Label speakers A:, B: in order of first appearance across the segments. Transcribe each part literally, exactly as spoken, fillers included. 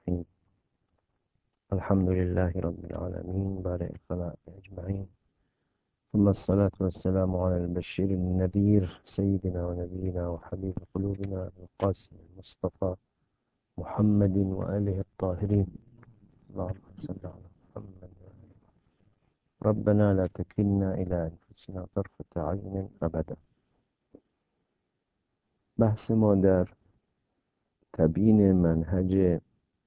A: الرحيم. الحمد لله رب العالمين بارئ الخلائق أجمعين، ثم الصلاة والسلام على البشير النذير سيدنا ونبينا وحبيب قلوبنا القاسم المصطفى محمد وآله الطاهرين. اللهم صل على محمد وآله. ربنا لا تكلنا إلى أنفسنا طرفة عين أبدا. بحث ما در تبیین منهج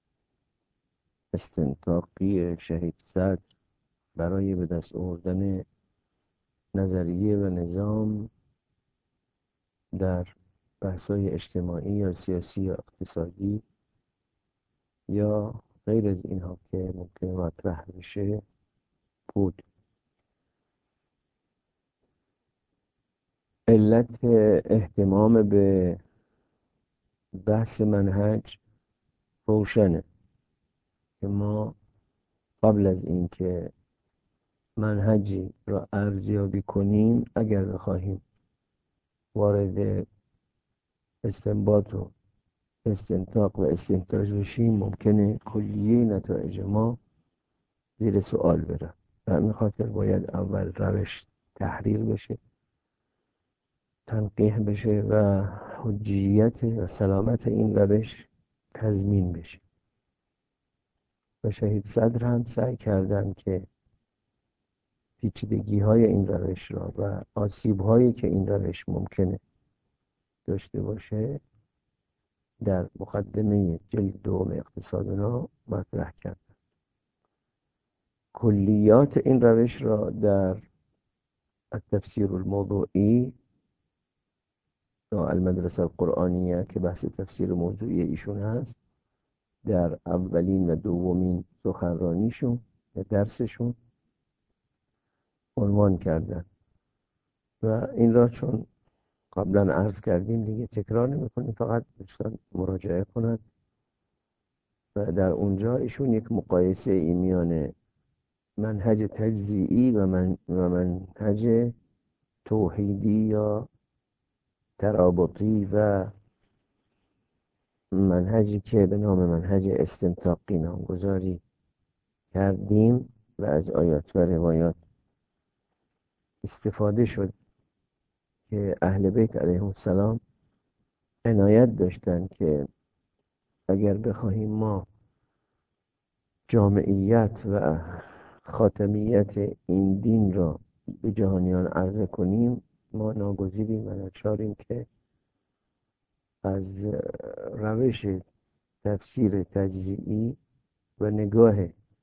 A: استنطاقی شهید صدر برای به دست آوردن نظریه و نظام در بحث‌های اجتماعی یا سیاسی یا اقتصادی یا غیر از اینها که ممکن مطرح بشه بود. علت اهتمام به بحث منهج روشنه که ما قبل از اینکه منهجی را ارزیابی کنیم، اگر بخواهیم وارد استنباط و استنتاق و استنتاج بشیم، ممکنه کلیه نتایج ما زیر سوال بره. به همین خاطر باید اول روش تحریر بشه، تنقیح بشه و حجیت و سلامت این روش تضمین بشه. و شهید صدر هم سعی کردن که پیچیدگی های این روش را و آسیب هایی که این روش ممکنه داشته باشه در مقدمه جلد دوم اقتصادنا مطرح کردن. کلیات این روش را در التفسیر الموضوعی یا المدرسه القرآنیه که بحث تفسیر موضوعی ایشون هست، در اولین و دومین سخنرانیشون و درسشون عنوان کردن و این را چون قبلا عرض کردیم دیگه تکرار نمی کنیم، فقط دوستان مراجعه کنند. و در اونجا ایشون یک مقایسه ای میان منهج تجزیعی و, من و منهج توحیدی یا ترابطی و منهجی که به نام منهج استنطاقی نامگذاری کردیم و از آیات و روایات استفاده شد که اهل بیت علیهم السلام عنایت داشتن که اگر بخواهیم ما جامعیت و خاتمیت این دین را به جهانیان عرضه کنیم، ما ناگزیریم و ناچاریم که از روش تفسیر تجزیعی و نگاه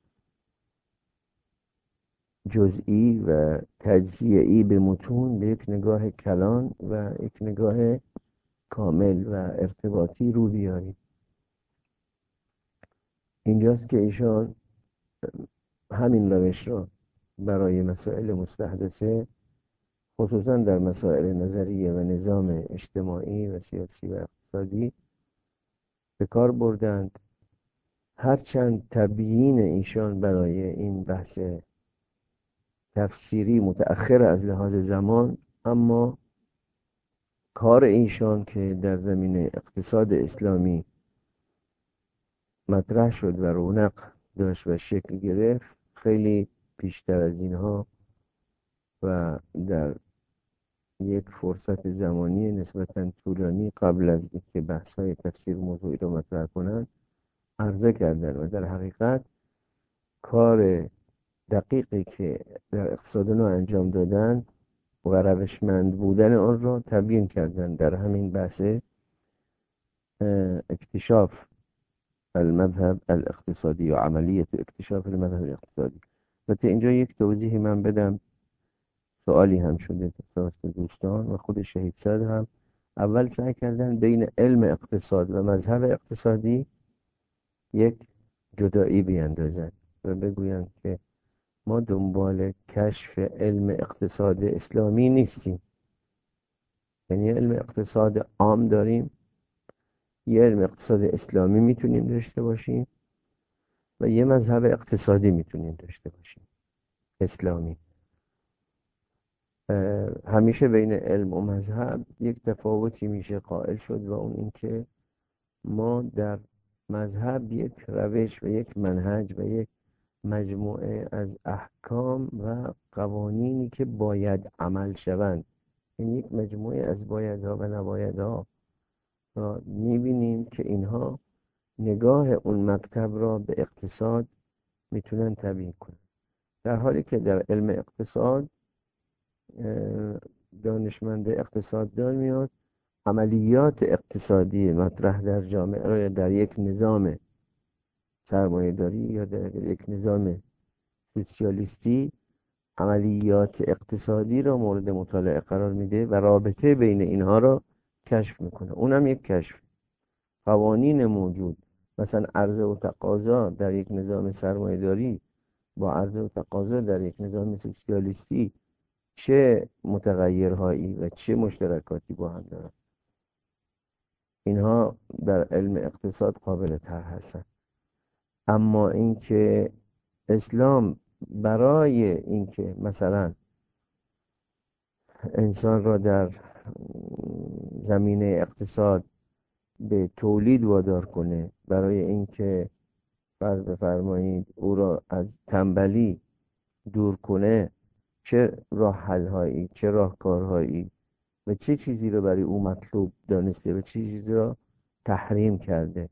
A: جزئی و تجزیعی به متون به یک نگاه کلان و یک نگاه کامل و ارتباطی رو بیاریم. اینجاست که ایشان همین روش را برای مسائل مستحدثه، خصوصا در مسائل نظریه و نظام اجتماعی و سیاسی و اقتصادی به کار بردند. هرچند تبیین ایشان برای این بحث تفسیری متأخر از لحاظ زمان، اما کار ایشان که در زمینه اقتصاد اسلامی مطرح شد و رونق داشت و شکل گرفت، خیلی پیشتر از اینها و در یک فرصت زمانی نسبتاً طولانی قبل از اینکه بحث‌های تفسیر موضوعی رو مطرح کنند عرضه کردن و در حقیقت کار دقیقی که در اقتصادنا انجام دادن و روشمند بودن آن را تبیین کردن در همین بحث اکتشاف المذهب الاقتصادی و عملیت اکتشاف المذهب الاقتصادی. و تا اینجا یک توضیحی من بدم، سوالی هم شده توسط دوستان و خود شهید صدر هم اول سعی کردن بین علم اقتصاد و مذهب اقتصادی یک جدایی بیندازن و بگوین که ما دنبال کشف علم اقتصاد اسلامی نیستیم، یعنی علم اقتصاد عام داریم، یه علم اقتصاد اسلامی میتونیم داشته باشیم و یه مذهب اقتصادی میتونیم داشته باشیم اسلامی. همیشه بین علم و مذهب یک تفاوتی میشه قائل شد و اون این که ما در مذهب یک روش و یک منهج و یک مجموعه از احکام و قوانینی که باید عمل شوند، این یک مجموعه از بایدها و نبایدها را میبینیم که اینها نگاه اون مکتب را به اقتصاد میتونن تبیین کنن. در حالی که در علم اقتصاد دانشمند اقتصاددان میاد عملیات اقتصادی مطرح در جامعه را در یک نظام سرمایه‌داری یا در یک نظام سوسیالیستی عملیات اقتصادی را مورد مطالعه قرار میده و رابطه بین اینها را کشف میکنه. اونم یک کشف. قوانین موجود، مثلا عرضه و تقاضا در یک نظام سرمایه‌داری با عرضه و تقاضا در یک نظام سوسیالیستی چه متغیرهایی و چه مشترکاتی با هم دارن، اینها در علم اقتصاد قابل طرح هستند. اما اینکه اسلام برای اینکه مثلا انسان را در زمینه اقتصاد به تولید وادار کنه، برای اینکه فرض بفرمایید او را از تنبلی دور کنه، چه راه حل هایی، چه راهکارهایی و چه چیزی رو برای او مطلوب دانسته و چه چیزی را تحریم کرده،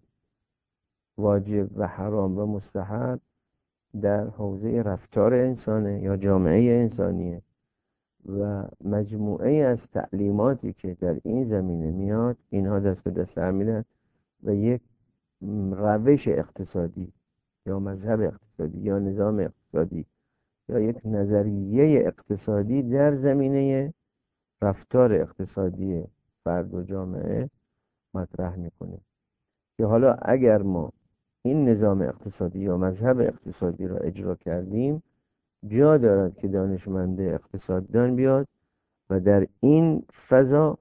A: واجب و حرام و مستحب در حوزه رفتار انسانه یا جامعه انسانیه و مجموعه از تعلیماتی که در این زمینه میاد، اینها دست به دست هم میدن و یک روش اقتصادی یا مذهب اقتصادی یا نظام اقتصادی یا یک نظریه اقتصادی در زمینه رفتار اقتصادی فرد و جامعه مطرح میکنه. که حالا اگر ما این نظام اقتصادی یا مذهب اقتصادی را اجرا کردیم، جا دارد که دانشمند اقتصاددان بیاد و در این فضا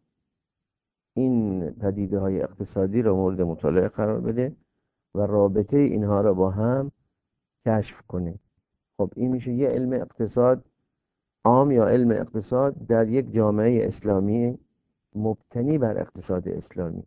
A: این پدیده های اقتصادی را مورد مطالعه قرار بده و رابطه اینها را با هم کشف کنه. خب این میشه یه علم اقتصاد عام یا علم اقتصاد در یک جامعه اسلامی مبتنی بر اقتصاد اسلامی.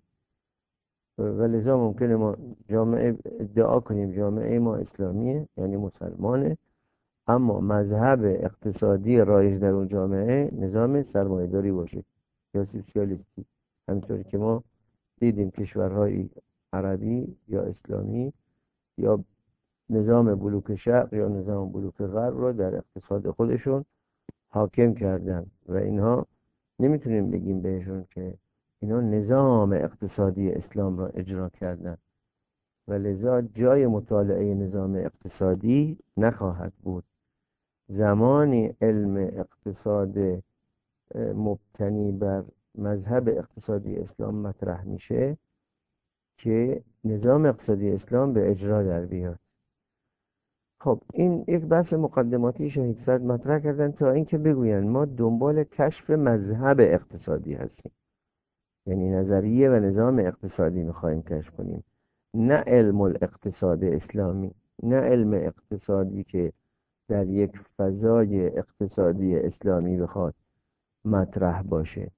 A: و لذا ممکنه ما جامعه ادعا کنیم جامعه ما اسلامیه، یعنی مسلمانه، اما مذهب اقتصادی رایج در اون جامعه نظام سرمایه‌داری باشه یا سوسیالیستی. همینطوری که ما دیدیم کشورهای عربی یا اسلامی یا نظام بلوک شرق یا نظام بلوک غرب رو در اقتصاد خودشون حاکم کردن و اینها نمیتونیم بگیم بهشون که اینا نظام اقتصادی اسلام را اجرا کردن و لذا جای مطالعه نظام اقتصادی نخواهد بود. زمانی علم اقتصاد مبتنی بر مذهب اقتصادی اسلام مطرح میشه که نظام اقتصادی اسلام به اجرا در بیاد. خب این یک بحث مقدماتی شهید صدر مطرح کردن تا اینکه بگوین ما دنبال کشف مذهب اقتصادی هستیم، یعنی نظریه و نظام اقتصادی میخوایم کشف کنیم، نه علم الاقتصاد اسلامی، نه علم اقتصادی که در یک فضای اقتصادی اسلامی بخواد مطرح باشه.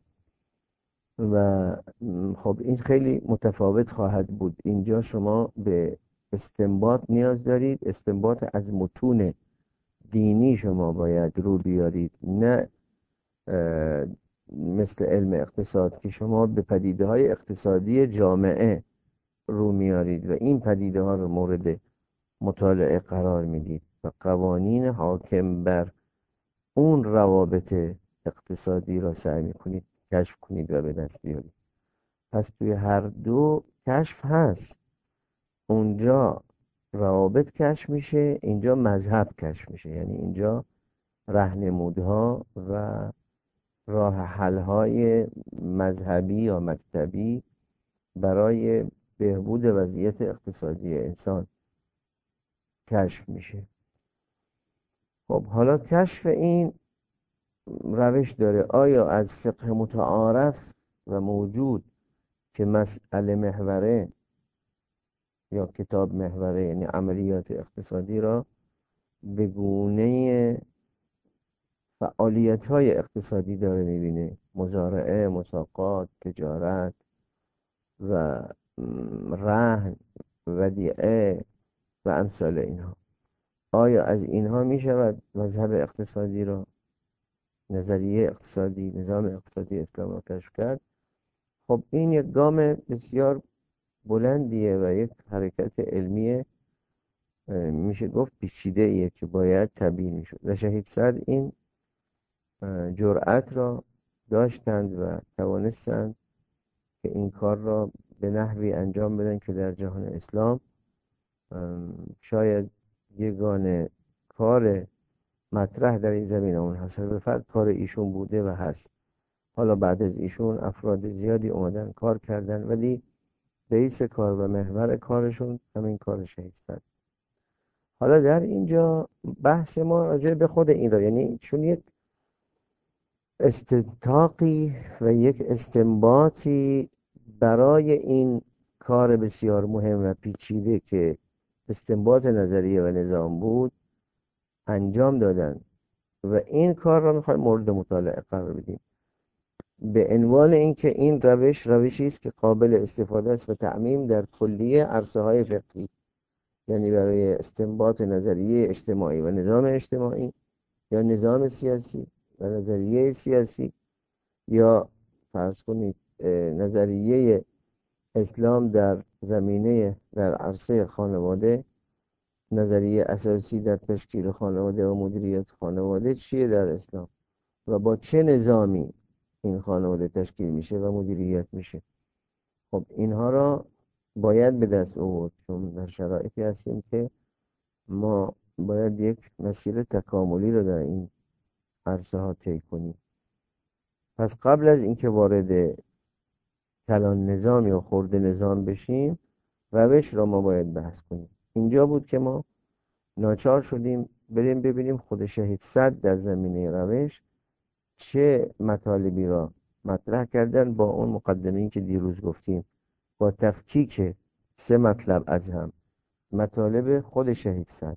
A: و خب این خیلی متفاوت خواهد بود. اینجا شما به استنباط نیاز دارید، استنباط از متون دینی شما باید رو بیارید، نه مثل علم اقتصاد که شما به پدیده های اقتصادی جامعه رو میارید و این پدیده ها رو مورد مطالعه قرار میدید و قوانین حاکم بر اون روابط اقتصادی را سعی میکنید کشف کنید و به دست بیارید. پس توی هر دو کشف هست، اونجا روابط کشف میشه، اینجا مذهب کشف میشه، یعنی اینجا راهنمودها و راه حل‌های مذهبی یا مکتبی برای بهبود وضعیت اقتصادی انسان کشف میشه. خب حالا کشف این روش داره. آیا از فقه متعارف و موجود که مسئله محوره یا کتاب محوره، یعنی عملیات اقتصادی را به گونه فعالیت های اقتصادی داره میبینه، مزارعه، مساقات، تجارت و رهن ودیعه و امثال اینها. آیا از اینها می شود مذهب اقتصادی را، نظریه اقتصادی، نظام اقتصادی اسلام را کشف کرد؟ خب این یک گام بسیار بلندیه و یک حرکت علمی میشه گفت پیچیده ایه که باید تبیین شد و شهید سعد این جرأت را داشتند و توانستند که این کار را به نحوی انجام بدن که در جهان اسلام شاید یگانه کار مطرح در این زمینه اون حسن به فرد کار ایشون بوده و هست. حالا بعد از ایشون افراد زیادی اومدن کار کردن ولی رئیس کار و محور کارشون همین کار شهید سعد. حالا در اینجا بحث ما راجع به خود این را، یعنی چون یک استنطاقی و یک استنباطی برای این کار بسیار مهم و پیچیده که استنباط نظریه و نظام بود انجام دادن و این کار را میخوایم مورد مطالعه قرار بدیم به عنوان اینکه این روش روشی است که قابل استفاده است و تعمیم در کلیه عرصه های فقهی، یعنی برای استنباط نظریه اجتماعی و نظام اجتماعی یا نظام سیاسی و نظریه سیاسی یا فرض کنید نظریه اسلام در زمینه در عرصه خانواده، نظریه اساسی در تشکیل خانواده و مدیریت خانواده چیه در اسلام و با چه نظامی این خانواده تشکیل میشه و مدیریت میشه. خب اینها را باید به دست آورد چون در شرایطی هستیم که ما باید یک مسیر تکاملی رو در این عرصه ها طی کنیم. پس قبل از اینکه وارد کلان نظام یا خرد نظام بشیم روش را ما باید بحث کنیم. اینجا بود که ما ناچار شدیم بریم ببینیم خود شهید سعد در زمینه روش چه مطالبی را مطرح کردن با اون مقدمه‌ای که دیروز گفتیم، با تفکیک سه مطلب از هم، مطالب خود شهید سعد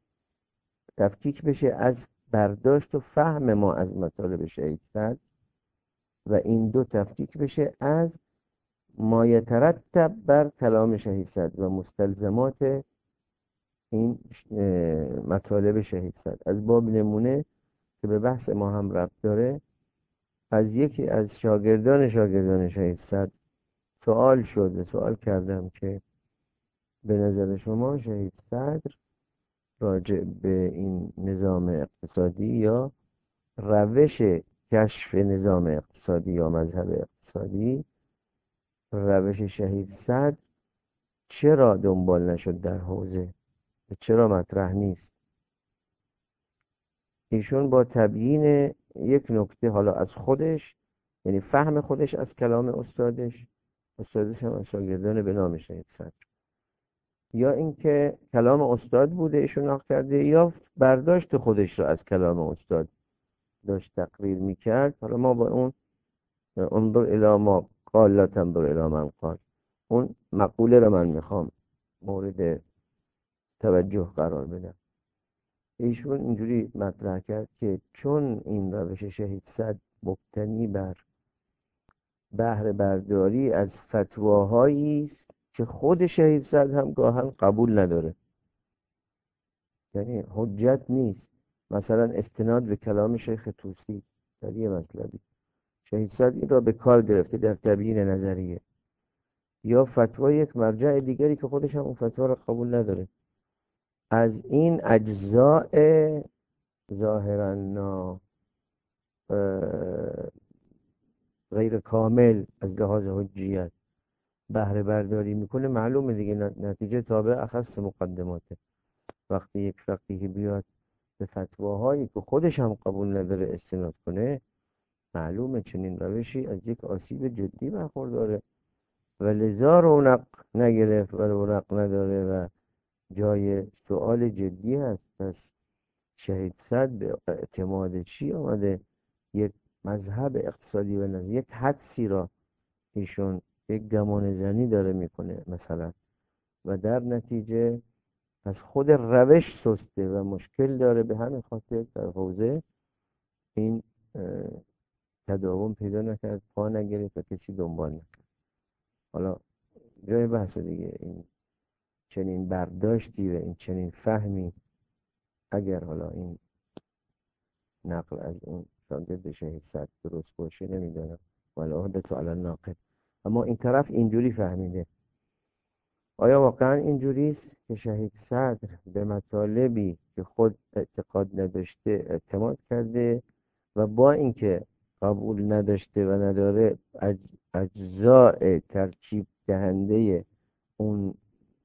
A: تفکیک بشه از برداشت و فهم ما از مطالب شهید سعد و این دو تفکیک بشه از ما یترتب بر کلام شهید سعد و مستلزمات این مطالب شهید سعد. از باب نمونه که به بحث ما هم ربط داره، از یکی از شاگردان شاگردان شهید سعد سوال شد و سوال کردم که به نظر شما شهید صدر راجع به این نظام اقتصادی یا روش کشف نظام اقتصادی یا مذهب اقتصادی، روش شهید صدر چرا دنبال نشد در حوزه و چرا مطرح نیست؟ ایشون با تبیین یک نکته حالا از خودش، یعنی فهم خودش از کلام استادش، استادش هم از شاگردان به نام شهید صدر، یا اینکه کلام استاد بوده ایشون نقل کرده یا برداشت خودش رو از کلام استاد داشت تقریر میکرد. حالا ما با اون انظر الی ما قال لا تنظر الی من قال، اون مقوله رو من میخوام مورد توجه قرار بدم. ایشون اینجوری مطرح کرد که چون این روش شهید صدر مبتنی بر بهره برداری از فتواهایی است که خود شهید صدر هم گاهن قبول نداره، یعنی حجت نیست. مثلا استناد به کلام شیخ طوسی در یه مطلبی شهید صدر این را به کار گرفته در تبیین نظریه، یا فتوای یک مرجع دیگری که خودش هم اون فتوا را قبول نداره. از این اجزاء ظاهرا نا غیر کامل از لحاظ حجیت بهره برداری میکنه، معلومه دیگه نتیجه تابع اخص مقدماته. وقتی یک فقیه بیاد به فتواهایی که خودش هم قبول نداره استناد کنه، معلومه چنین روشی از یک آسیب جدی برخورداره و لذا رونق نگرفت و رونق نداره و جای سوال جدی هست. پس شهید صدر به اعتماد چی آمده یک مذهب اقتصادی و نظر یک حدسی را ایشون یک گمان زنی داره میکنه مثلا، و در نتیجه پس خود روش سسته و مشکل داره. به همین خاطر در حوزه این تداوم پیدا نکرد، پا نگرفت و کسی دنبال نکرد. حالا جای بحث دیگه این چنین برداشتی و این چنین فهمی، اگر حالا این نقل از اون شاگرد شهید صدر درست باشه نمیدونم، ولی عهدت علی الناقل، اما این طرف اینجوری فهمیده. آیا واقعا اینجوریست که شهید صدر به مطالبی که خود اعتقاد نداشته اعتماد کرده و با اینکه قبول نداشته و نداره اج... اجزاء ترکیب دهنده اون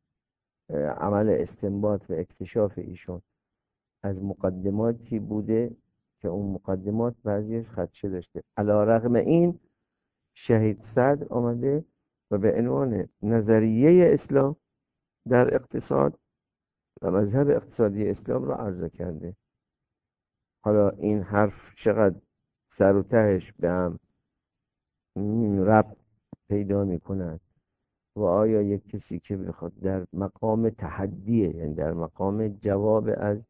A: عمل استنباط و اکتشاف ایشون از مقدماتی بوده که اون مقدمات بعضیش خدشه داشته، علی رغم این شهید صدر آمده و به عنوان نظریه اسلام در اقتصاد و مذهب اقتصادی اسلام را عرضه کرده. حالا این حرف چقدر سر و تهش به هم ربط پیدا می کند و آیا یک کسی که بخواد در مقام تحدیه، یعنی در مقام جواب از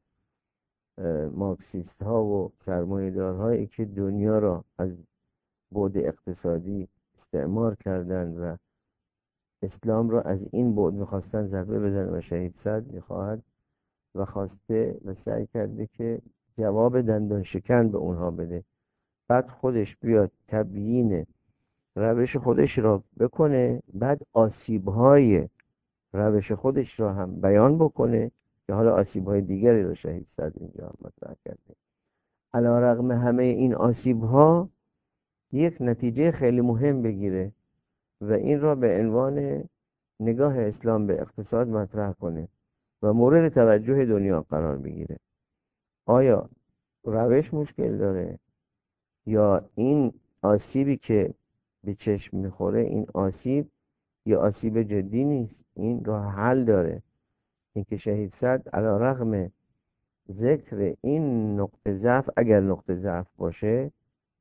A: مارکسیست ها و سرمایه دارهایی که دنیا را از بعد اقتصادی استعمار کردند و اسلام را از این بعد میخواستن ضربه بزنن و شهید صدر میخواهد و خواسته و سعی کرده که جواب دندان شکن به اونها بده، بعد خودش بیاد تبیین روش خودش را بکنه، بعد آسیب‌های روش خودش را هم بیان بکنه که حالا آسیب‌های دیگری را شهید صدر اینجا هم مطرح کرده. علی رغم همه این آسیب‌ها یک نتیجه خیلی مهم بگیره و این را به عنوان نگاه اسلام به اقتصاد مطرح کنه و مورد توجه دنیا قرار بگیره. آیا روش مشکل داره یا این آسیبی که به چشم میخوره این آسیب یا آسیب جدی نیست؟ این راه حل داره. اینکه شهید صدر علی رغم ذکر این نقطه ضعف، اگر نقطه ضعف باشه،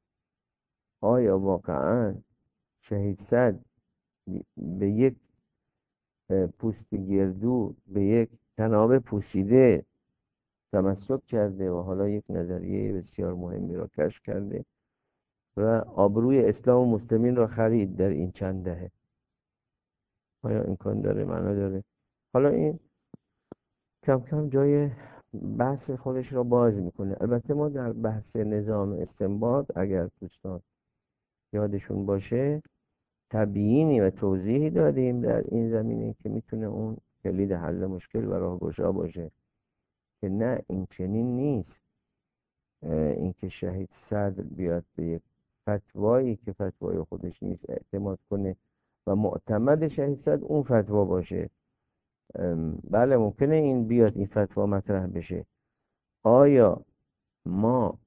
A: آیا واقعا شهید صدر به یک پوست گردو، به یک تناب پوسیده تمسک کرده و حالا یک نظریه بسیار مهمی را کشف کرده و آبروی اسلام و مسلمین را خرید در این چند دهه؟ آیا امکان داره؟ معنا داره؟ حالا این کم کم جای بحث خودش را باز میکنه. البته ما در بحث نظام استنباط اگر دوستان یادشون باشه تبیینی و توضیحی دادیم در این زمینه که میتونه اون کلید حل مشکل و راهگشا باشه که نه این چنین نیست. این که شهید صدر بیاد به یک فتوایی که فتوای خودش نیست اعتماد کنه و معتمد شهید صدر اون فتوا باشه، بله ممکنه این بیاد این فتوا مطرح بشه. آیا ما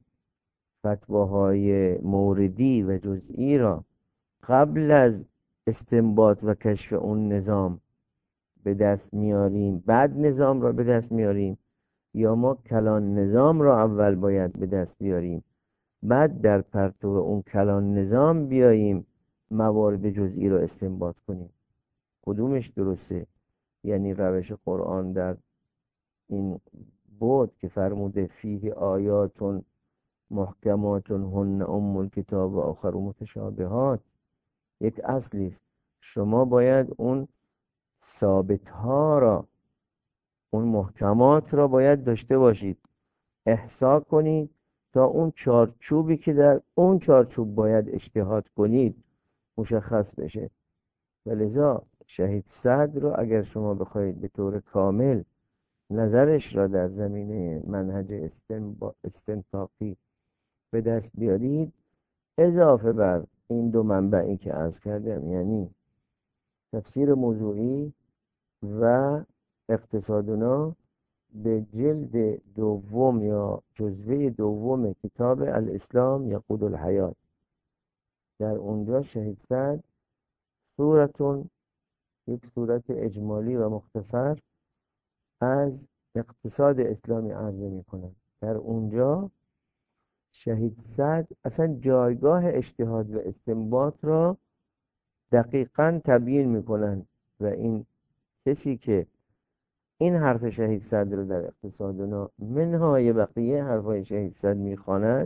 A: فتواهای موردی و جزئی را قبل از استنباط و کشف اون نظام به دست میاریم بعد نظام را به دست میاریم، یا ما کلان نظام را اول باید به دست بیاریم بعد در پرتو اون کلان نظام بیاییم موارد جزئی را استنباط کنیم؟ کدومش درسته؟ یعنی روش قرآن در این بود که فرموده فیه آیاتون محکماتون هن ام الکتاب و آخر متشابهات، یک اصلی است. شما باید اون ثابت ها را، اون محکمات را باید داشته باشید، احصا کنید تا اون چارچوبی که در اون چارچوب باید اجتهاد کنید مشخص بشه. ولذا شهید صدر رو اگر شما بخواید به طور کامل نظرش را در زمینه منهج استنطاقی به دست بیارید، اضافه بر این دو منبعی که عرض کردم، یعنی تفسیر موضوعی و اقتصادنا، به جلد دوم یا جزوه دوم کتاب الاسلام یقود الحیات، در اونجا شهید صدر صورتون، یک صورت اجمالی و مختصر از اقتصاد اسلامی عرضه می کنند. در اونجا شهید صدر اصلا جایگاه اجتهاد و استنباط را دقیقاً تبیین می کنند و این کسی که این حرف شهید صدر رو در اقتصادنا منهای بقیه حرفای شهید صدر می خواند،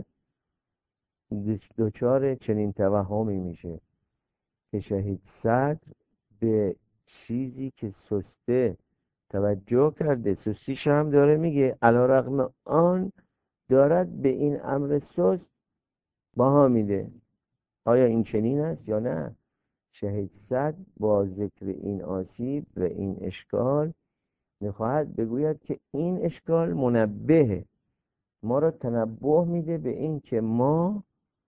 A: دوچار چنین توهمی میشه که شهید صدر به چیزی که سسته توجه کرده، سستیش هم داره میگه علیرغم آن دارد به این امر سست بها میده. آیا این چنین است یا نه؟ شهید صد با ذکر این آسیب و این اشکال میخواهد بگوید که این اشکال منبهه، ما را تنبه میده به این که ما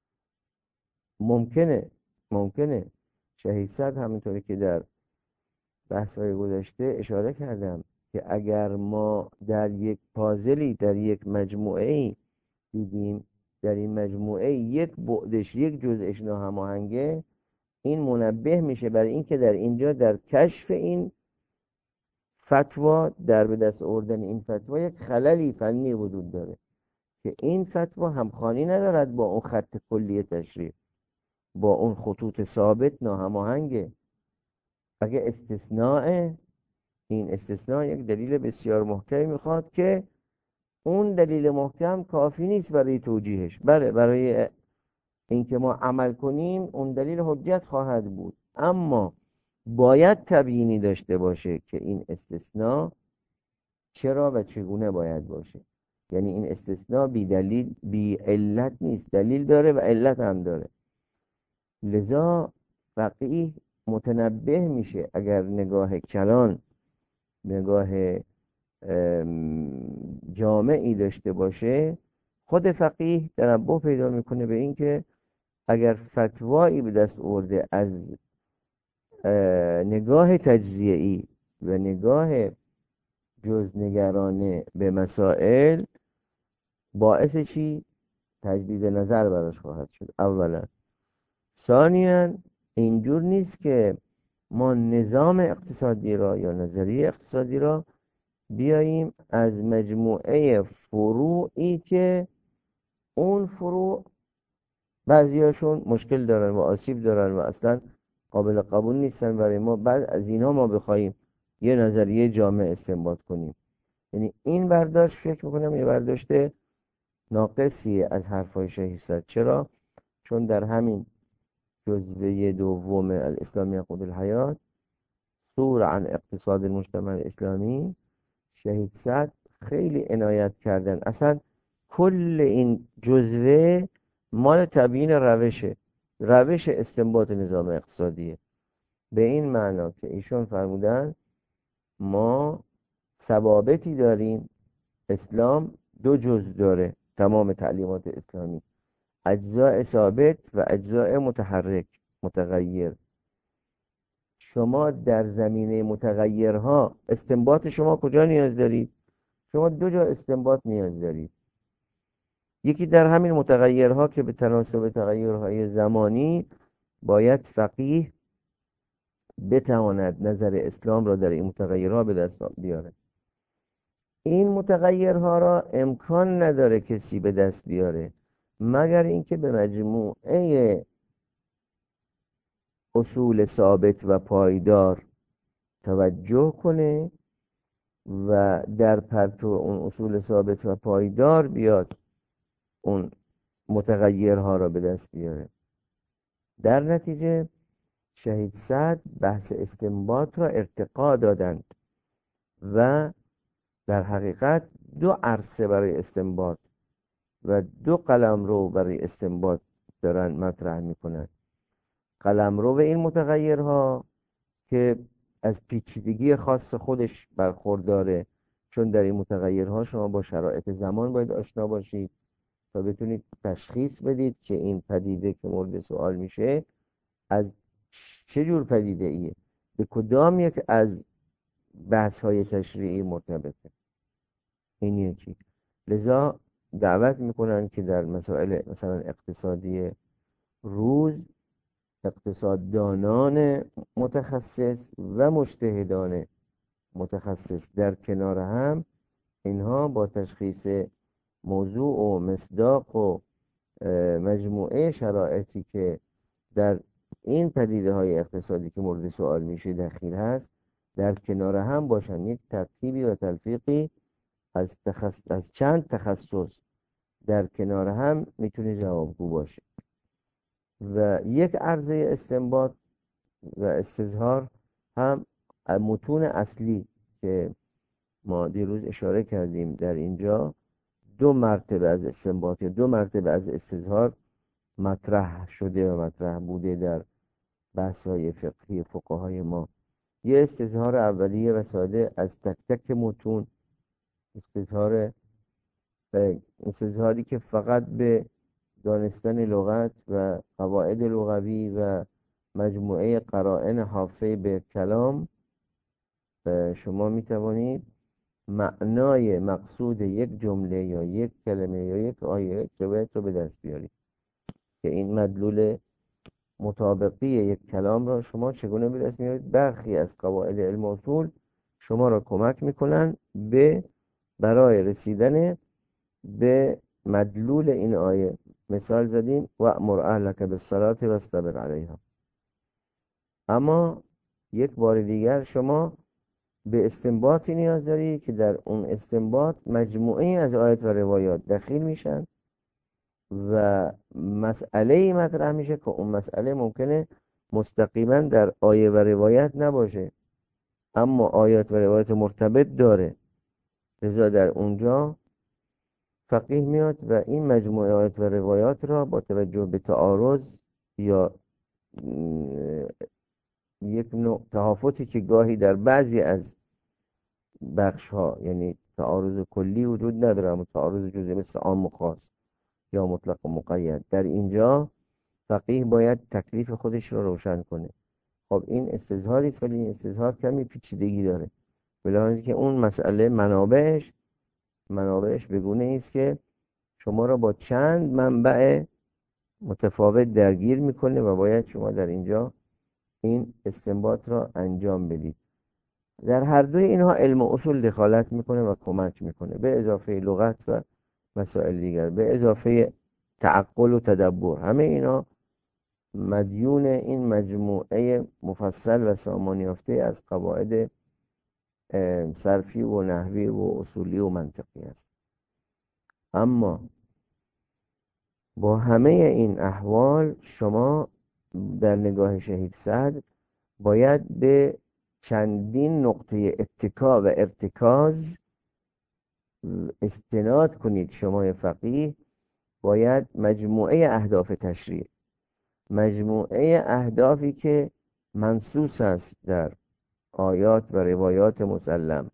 A: ممکنه ممکنه شهید صد همونطوری که در بحث‌های گذشته اشاره کردم که اگر ما در یک پازلی، در یک مجموعه دیدیم در این مجموعه یک بعدش یک جزءش ناهماهنگه، این منبه میشه برای اینکه در اینجا در کشف این فتوا، در به دست آوردن این فتوا یک خللی فنی وجود داره که این فتوا همخوانی ندارد با اون خط کلی تشریح، با اون خطوط ثابت ناهماهنگه. اگه استثناء، این استثناء یک دلیل بسیار محکمی میخواد که اون دلیل محکم کافی نیست برای توجیهش. بله، برای اینکه ما عمل کنیم اون دلیل حجت خواهد بود، اما باید تبیینی داشته باشه که این استثناء چرا و چگونه باید باشه. یعنی این استثناء بی دلیل بی علت نیست، دلیل داره و علت هم داره. لذا فقیه متنبه میشه اگر نگاه کلان، نگاه جامعی داشته باشه، خود فقیه تنبه پیدا میکنه به این که اگر فتوایی به دست آورده از نگاه تجزیه‌ای و نگاه جزنگرانه به مسائل، باعث چی؟ تجدید نظر براش خواهد شد اولا. ثانیاً اینجور نیست که ما نظام اقتصادی را یا نظریه اقتصادی را بیاییم از مجموعه فروعی که اون فروع بعضیاشون مشکل دارن و آسیب دارن و اصلا قابل قبول نیستن برای ما، بعد از اینا ما بخوایم یه نظریه جامع استنباط کنیم. یعنی این برداشت فکر میکنم یه برداشت ناقصیه از حرفای شهید صد. چرا؟ چون در همین جزوه دوم الاسلامی قود الحیات، صور عن اقتصاد المجتمع الاسلامی، شهید صد خیلی عنایت کردن. اصلا کل این جزوه مال تبیین روشه روش استنباط نظام اقتصادیه، به این معنا که ایشون فرمودن ما ثوابتی داریم. اسلام دو جزء داره، تمام تعلیمات اسلامی، اجزاء ثابت و اجزاء متحرک متغیر. شما در زمینه متغیرها استنباط شما کجا نیاز دارید؟ شما دو جا استنباط نیاز دارید. یکی در همین متغیرها که به تناسب تغیرهای زمانی باید فقیه بتواند نظر اسلام را در این متغیرها به دست بیاره. این متغیرها را امکان نداره کسی به دست بیاره مگر اینکه به مجموعه اصول ثابت و پایدار توجه کنه و در پرتو اون اصول ثابت و پایدار بیاد اون متغیرها را به دست بیاره. در نتیجه شهید صد بحث استنباط را ارتقا دادند و در حقیقت دو عرصه برای استنباط و دو قلمرو برای استنباط دارن مطرح میکنن. قلمرو به این متغیرها که از پیچیدگی خاص خودش برخورداره، چون در این متغیرها شما با شرایط زمان باید آشنا باشید تا بتونید تشخیص بدید که این پدیده که مورد سوال میشه از چه جور پدیده ایه، به کدام یک از بحث های تشریعی مرتبطه. این یکی. لذا دعوت میکنن که در مسائل مثلا اقتصادی روز، اقتصاددانان متخصص و مجتهدان متخصص در کنار هم، اینها با تشخیص موضوع و مصداق و مجموعه شرایطی که در این پدیده های اقتصادی که مورد سوال میشه دخیل هست، در کنار هم باشن. یک ترکیبی و تلفیقی از, تخص... از چند تخصص در کنار هم میتونه جوابگو باشه. و یک عرضه استنباط و استظهار هم متون اصلی که ما دیروز اشاره کردیم در اینجا دو مرتبه از استنباط دو مرتبه از استظهار مطرح شده و مطرح بوده در بحث‌های فقهی فقهای ما. یه استظهار اولیه و ساده از تک تک متون، استظهار استظهاری که فقط به دانستن لغت و قواعد لغوی و مجموعه قرائن حافظه به کلام شما می توانید معنای مقصود یک جمله یا یک کلمه یا یک آیه روایت رو به دست بیارید که این مدلول مطابقی یک کلام را شما چگونه به دست میارید. برخی از قواعد علم و اصول شما را کمک میکنن به برای رسیدن به مدلول این آیه. مثال زدیم و امر اهلک بالصلاة واصطبر علیها. اما یک بار دیگر شما به استنباطی نیاز دارید که در اون استنباط مجموعه از آیات و روایات دخیل میشن و مسئله مطرح میشه که اون مسئله ممکنه مستقیما در آیه و روایت نباشه اما آیات و روایت مرتبط داره. لذا در اونجا فقیه میاد و این مجموعه آیات و روایات را با توجه به تعارض یا یک نوع تهافتی که گاهی در بعضی از بخش ها، یعنی تعارض کلی وجود نداره اما تعارض جزئی مثل عام و خاص یا مطلق و مقید، در اینجا فقیه باید تکلیف خودش رو روشن کنه. خب این استظهاری است ولی این استظهار کمی پیچیدگی داره، به لحاظی که اون مسئله منابعش منابعش بگونه است که شما را با چند منبع متفاوت درگیر میکنه و باید شما در اینجا این استنباط را انجام بدید. در هر دوی اینها علم و اصول دخالت میکنه و کمک میکنه، به اضافه لغت و مسائل دیگر، به اضافه تعقل و تدبر. همه اینا مدیون این مجموعه مفصل و سامان یافته از قواعد صرفی و نحوی و اصولی و منطقی است. اما با همه این احوال شما در نگاه شهید سعد باید به چندین نقطه اتکا و ارتکاز استناد کنید. شما فقیه باید مجموعه اهداف تشریع، مجموعه اهدافی که منصوص است در آیات و روایات مسلم،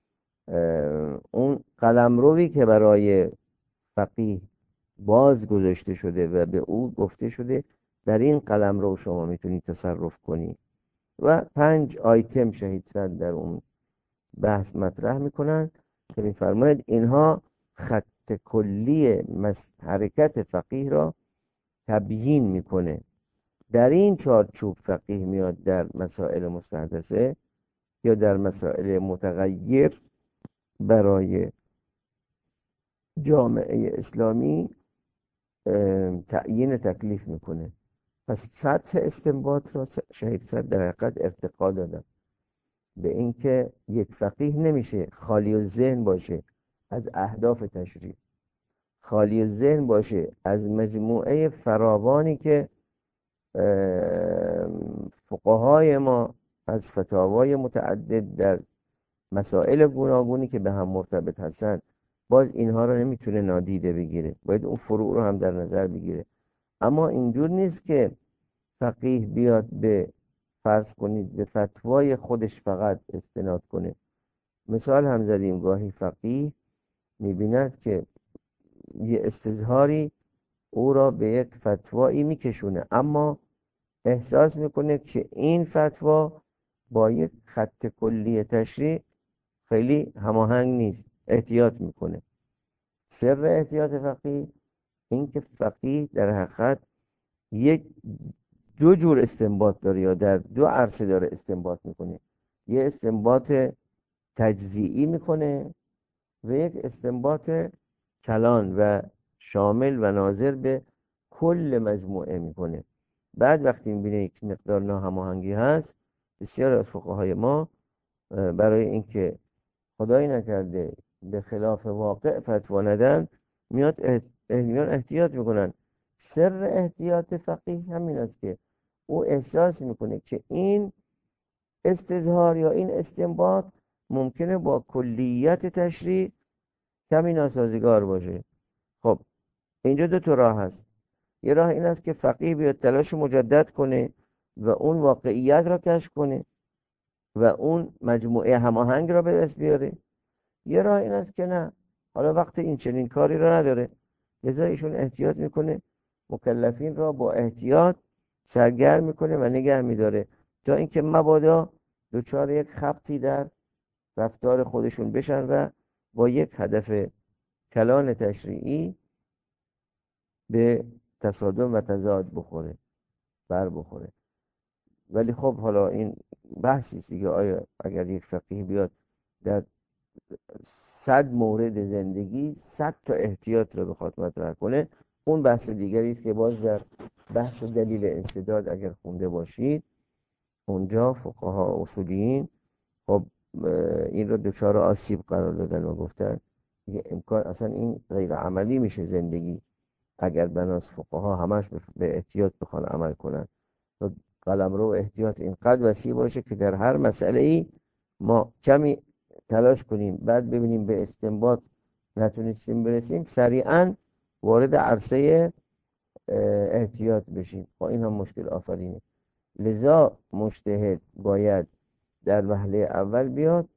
A: اون قلمروی که برای فقیه باز گذاشته شده و به او گفته شده در این قلمرو شما میتونید تصرف کنید. و پنج آیتم شهید سعد در اون بحث مطرح میکنن که میفرماید اینها خط کلی حرکت فقیه را تبیین میکنه. در این چارچوب فقیه میاد در مسائل مستحدثه یا در مسائل متغیر برای جامعه اسلامی تعیین تکلیف میکنه. پس سطح استنباط را شهید سعد در حقیقت ارتقا دادن به اینکه یک فقیه نمیشه خالی الذهن باشه از اهداف تشریع، خالی الذهن باشه از مجموعه فراوانی که فقهای ما از فتاوای متعدد در مسائل گوناگونی که به هم مرتبط هستن، باز اینها رو نمیتونه نادیده بگیره، باید اون فروع رو هم در نظر بگیره. اما اینجور نیست که فقیه بیاد به فرض کنید به فتوای خودش فقط استناد کنه. مثال هم زدیم گاهی فقیه میبیند که یه استظهاری او را به یک فتوایی میکشونه اما احساس میکنه که این فتوا با یک خط کلی تشریع خیلی هماهنگ نیست، احتیاط میکنه. سر احتیاط فقیه این که فقیه در حقیقت یک دو جور استنباط داره یا در دو عرصه داره استنباط میکنه. یه استنباط تجزیئی میکنه و یک استنباط کلان و شامل و ناظر به کل مجموعه میکنه. بعد وقتی میبینه یک مقدار ناهماهنگی هست، بسیار از فقهای ما برای اینکه خدایی نکرده به خلاف واقع فتوا ندن میاد احیان احتیاط میکنن. سر احتیاط فقیه همین است که او احساس میکنه که این استظهار یا این استنباط ممکنه با کلیت تشریح کمی ناسازگار باشه. خب اینجا دو تا راه هست. یه راه این است که فقیه بیاد تلاش مجدد کنه و اون واقعیت را کشف کنه و اون مجموعه هماهنگ را به دست بیاره. یه راه این است که نه، حالا وقت این چنین کاری را نداره، لذا ایشون احتیاط میکنه، مکلفین را با احتیاط سرگرم میکنه و نگه میداره تا اینکه مبادا دچار یک خبطی در رفتار خودشون بشن و با یک هدف کلان تشریعی به تصادم و تضاد بخوره، بر بخوره. ولی خب حالا این بحثی است دیگه، آیا اگر یک فقیه بیاد در صد مورد زندگی صد تا احتیاط رو بخواد مطرح کنه، اون بحث دیگری است که باز در بحث دلیل استعداد اگر خونده باشید، اونجا فقها اصولیین خب این رو دچار آسیب قرار دادن و گفتن دیگه امکان اصلا این غیر عملی میشه زندگی اگر بناس فقها همش به احتیاط بخوان عمل کنن و قلمرو احتیاط اینقدر وسیع باشه که در هر مسئله ای ما کمی تلاش کنیم، بعد ببینیم به استنباط نتونستیم برسیم، سریعا وارد عرصه احتیاط بشیم. با این هم مشکل آفرینه. لذا مجتهد باید در وهله اول بیاد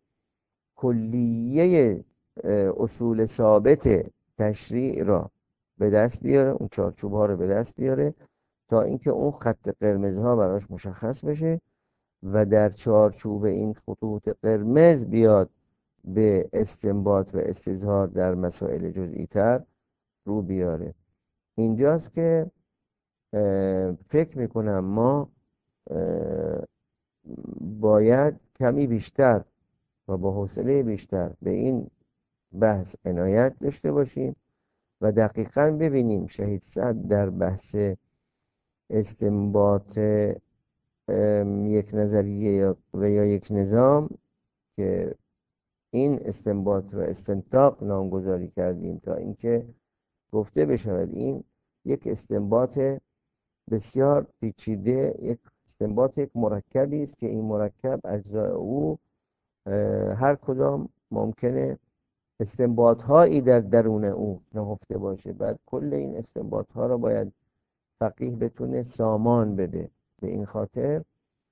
A: کلیه اصول ثابت تشریع را به دست بیاره، اون چارچوب ها رو به دست بیاره تا اینکه اون خط قرمزها براش مشخص بشه و در چارچوب این خطوط قرمز بیاد به استنباط و استظهار در مسائل جزئی تر رو بیاره. اینجاست که فکر میکنم ما باید کمی بیشتر و با حوصله بیشتر به این بحث عنایت داشته باشیم و دقیقاً ببینیم شهید سعد در بحث استنباط یک نظریه و یا یک نظام که این استنباط و استنتاق نامگذاری کردیم تا اینکه گفته بشود این یک استنباط بسیار پیچیده، یک استنباط یک مرکبی است که این مرکب اجزای او هر کدام ممکنه استنباط هایی در درون او نهفته باشه. بعد کل این استنباط ها را باید فقیه بتونه سامان بده. به این خاطر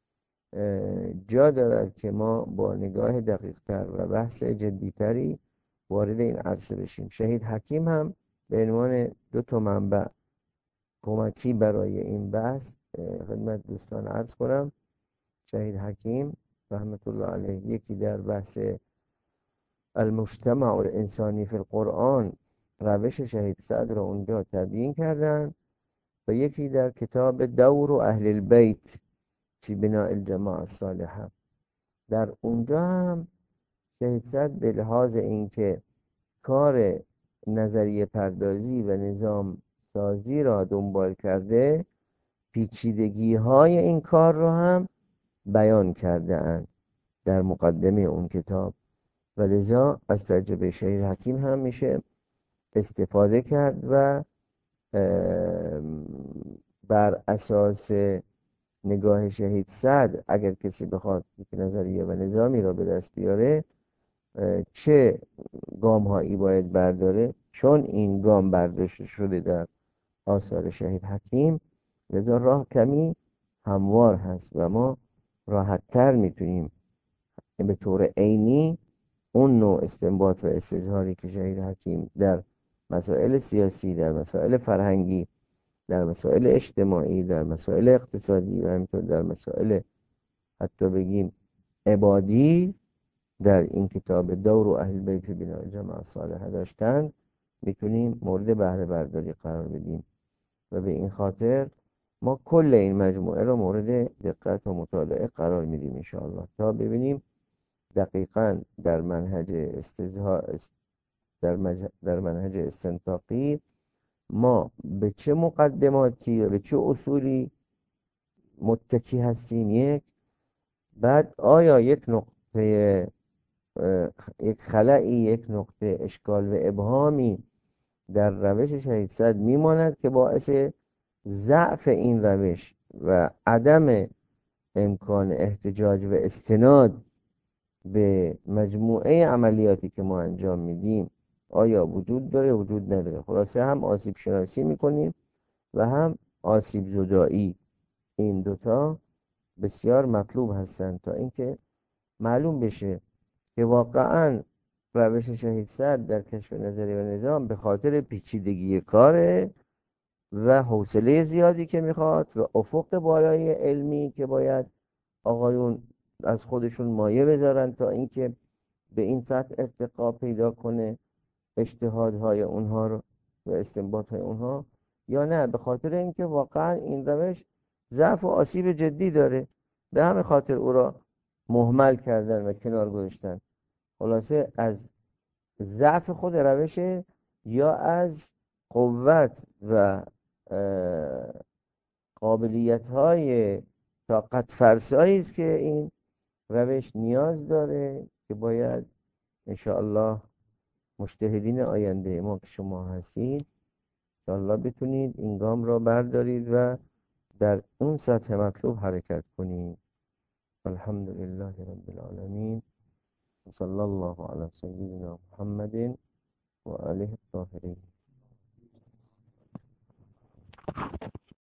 A: جا دارد که ما با نگاه دقیق تر و بحث جدی تری وارد این عرصه بشیم. شهید حکیم هم به عنوان دو تا منبع کمکی برای این بحث خدمت دوستان عرض کنم. شهید حکیم رحمت الله علیه یکی در بحث المجتمع الانسانی فی القرآن روش شهید سعد را اونجا تبیین کردن و یکی در کتاب دور اهل البیت فی بناء الجماعه الصالحه در اونجا هم شهید سعد به لحاظ اینکه کار نظریه پردازی و نظام سازی را دنبال کرده پیچیدگی های این کار را هم بیان کرده اند در مقدمه اون کتاب و لذا از تجربه شهید حکیم هم میشه استفاده کرد و بر اساس نگاه شهید سعد اگر کسی بخواد یک نظریه و نظامی را به دست بیاره چه گام هایی باید برداره، چون این گام برداشته شده در آثار شهید حکیم لذا راه کمی هموار هست و ما راحت تر میتونیم به طور عینی اون نوع استنباط و استظهاری که شهید حکیم در مسائل سیاسی، در مسائل فرهنگی، در مسائل اجتماعی، در مسائل اقتصادی و همینطور در مسائل حتی بگیم عبادی در این کتاب دور و اهل بیت بناء الجماعه الصالحه داشتن میتونیم مورد بهره برداری قرار بدیم و به این خاطر ما کل این مجموعه رو مورد دقت و مطالعه قرار میدیم انشاءالله تا ببینیم دقیقاً در منهج استظهار در, مج... در منهج استنطاقی ما به چه مقدماتی و به چه اصولی متکی هستیم. یک بعد آیا یک نقطه یک خلایی، یک نقطه اشکال و ابهامی در روش شهید سعد میماند که باعث ضعف این روش و عدم امکان احتجاج و استناد به مجموعه عملیاتی که ما انجام میدیم آیا وجود داره وجود نداره. خلاصه هم آسیب شناسی میکنیم و هم آسیب زدایی. این دوتا بسیار مطلوب هستند تا اینکه معلوم بشه که واقعا روش شهید سعد در کشف نظریه و نظام به خاطر پیچیدگی کاره و حوصله زیادی که میخواد و افق بالای علمی که باید آقایون از خودشون مایه بذارن تا اینکه به این سطح ارتقا پیدا کنه اجتهادهای اونها رو و استنباطهای اونها، یا نه به خاطر اینکه واقعا این روش ضعف و آسیب جدی داره، به همین خاطر او را مهمل کردن و کنار گذاشتن. خلاصه از ضعف خود روشه یا از قوت و قابلیت های طاقت فرسایی است که این روش نیاز داره که باید انشاءالله مجتهدین آینده ما که شما هستید انشاءالله بتونید این گام را بردارید و در اون سطح مطلوب حرکت کنید. الحمدلله رب العالمین، صلی الله علی سیدنا محمد و آله الطاهرین.